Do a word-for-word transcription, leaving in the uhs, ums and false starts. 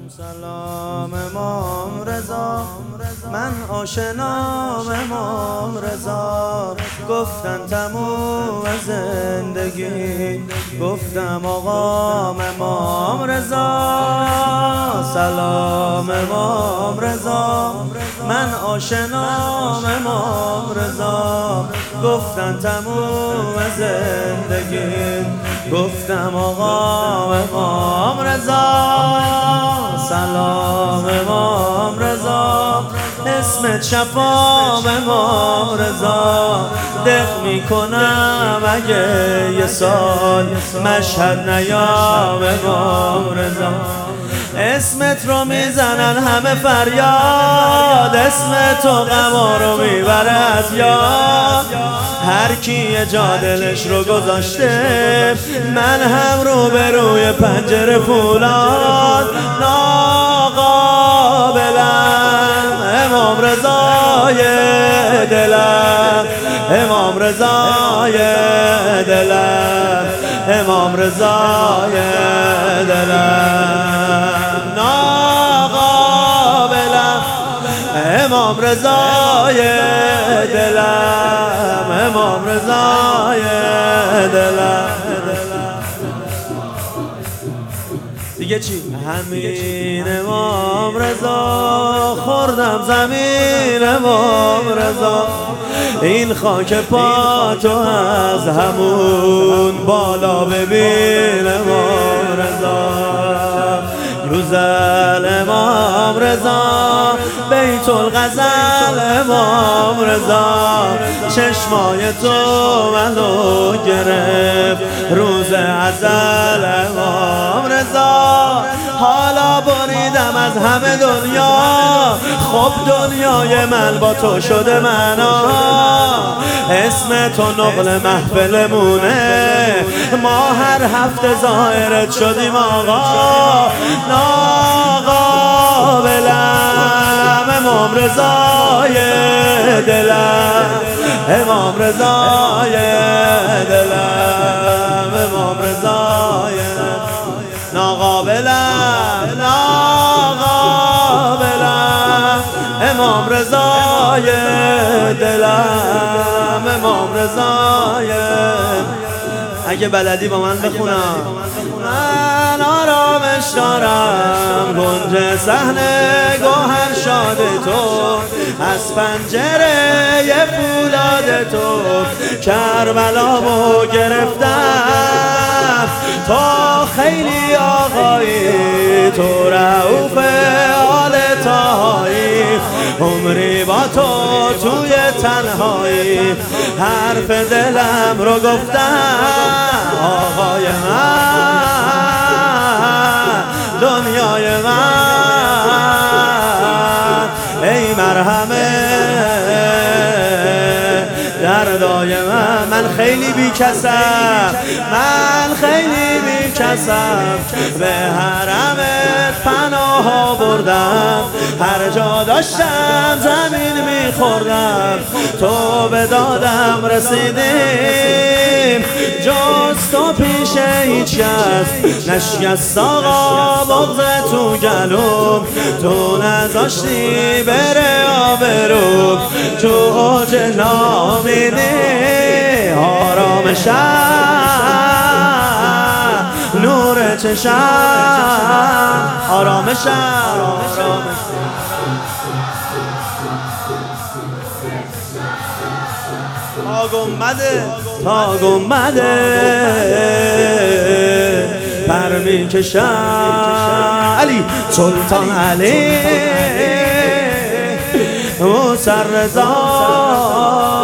سلام امام رضا، من آشنام امام رضا. گفتن تموم زندگی، گفتم آقام امام رضا. سلام امام رضا، من آشنام امام رضا. گفتن تموم زندگی، گفتم آقام امام رضا. سلام امام رضا، اسمت شفام امام رضا. دق میکنم اگه یه سال مشهد نیام امام رضا. اسمت رو میزنن همه فریاد، اسم تو غما رو میبره از یاد. هر کی جا دلش رو گذاشته، من هم رو به روی پنجره فولاد. ناقابلم امام رضای دلم، امام رضای دلم، امام رضای دلم. ناقابلم امام رضای دلم، امام رضای دلم. دیگه چی؟ همین امام رضا، خوردم زمین امام رضا. این خاک پا تو از همون بالا ببین امام رضا. یوزل امام رضا، بیت الغزل امام رضا. چشمای تو منو گرفت روز ازل امام رضا. حالا بریدم از همه دنیا، خب دنیای من با تو شده معنا. اسم تو نقل محفلمونه، ما هر هفته ظاهرت شدیم آقا. ناقابلم امام رضای دلم، امام رضای دلم، امام رضای ناقابلم، ناقابلم امام رضای دلم، امام رضای. اگه بلدی با من بخونم. من آرامش دارم گنج صحنه گوهر شاد تو، از پنجره فولاد تو کربلامو گرفتم. تو خیلی آقایی، تو رؤوف آل طاهایی. عمری با تو توی تنهایی، حرف دلم رو گفتم. آقای من، دنیای من، ای مرهمه دردای من. من خیلی بیکسم، من خیلی بیکسم. به حرمت پناه بردم، هر جا داشتم زمین میخوردم. تو به دادم رسیدیم، جز تو پیش هیچ کس نشکست آقا بغض تو گلوم. تو نذاشتی بره آبروم، تو اوج نامیدی آرامشم، نور چشم آرامشم. تا گنبده، تا گنبده پر میکشم. علی سلطان علی موسی رضا